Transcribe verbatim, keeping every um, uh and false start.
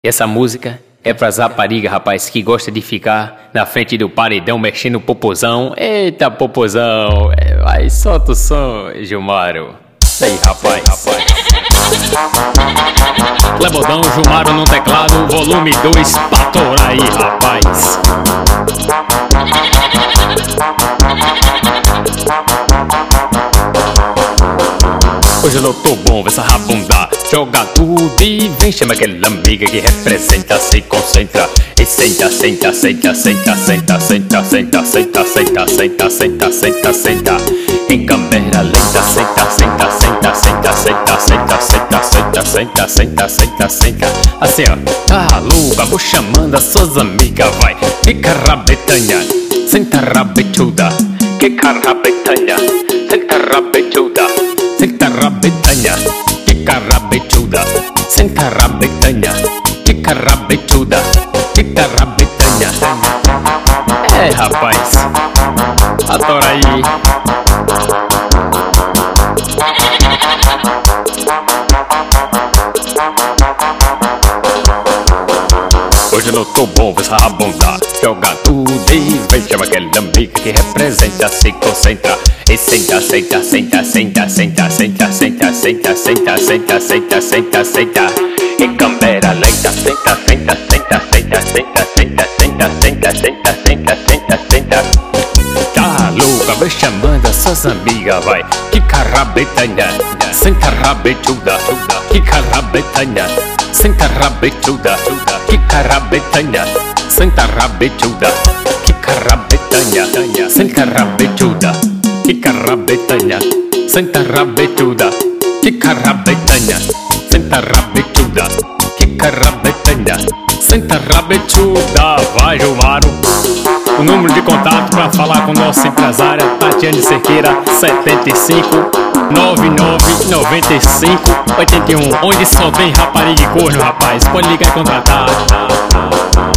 Essa música é pras raparigas, rapaz, que gosta de ficar na frente do paredão mexendo o popozão. Eita, popozão. É, vai, solta o som, Gilmaro. Isso aí, rapaz, rapaz. Clebodão, Gilmaro no teclado, volume dois, pra torar aí, rapaz. Hoje eu não tô bom, essa rabunda joga tudo e vem. Chama aquela amiga que representa, se concentra e senta, senta, senta, senta, senta, senta, senta, senta, senta, senta, senta, senta, senta. Em câmera lenta, senta, senta, senta, senta, senta, senta, senta, senta, senta, senta, senta, senta. Assim ó, tá louca, vou chamando as suas amigas, vai. Fica rabetanha, senta rabetuda, fica rabetanha, senta rabetuda. Senta rabetanha, fica rabetuda. Senta rabetanha, fica rabetuda. Fica rabetanha. É, rapaz, adora aí. Hoje eu não tô bom, essa rabunda joga tudo e vem. Chama aquela amiga que representa, se concentra e senta, senta, senta, senta, senta, senta, senta, senta, senta, senta, senta, senta, senta. Em câmera lenta, senta, senta, senta, senta, senta, senta, senta, senta, senta, senta, senta, senta. Tá louca, vai chamando as suas amigas, vai. Fica rabetanha, senta rabetuda, fica rabetanha. Senta rabetuda, fica rabetanha. Senta rabetuda, fica rabetanha. Senta rabetuda, fica rabetanha. Senta rabetuda, fica rabetanha. Senta rabetuda, fica rabetanha. Senta rabetuda, vai, Gilmaro. O número de contato pra falar com nossa empresária Tatiane Cerqueira, setenta e cinco, nove nove, noventa e cinco, oitenta e um. Onde só tem rapariga e corno, rapaz, pode ligar e contratar.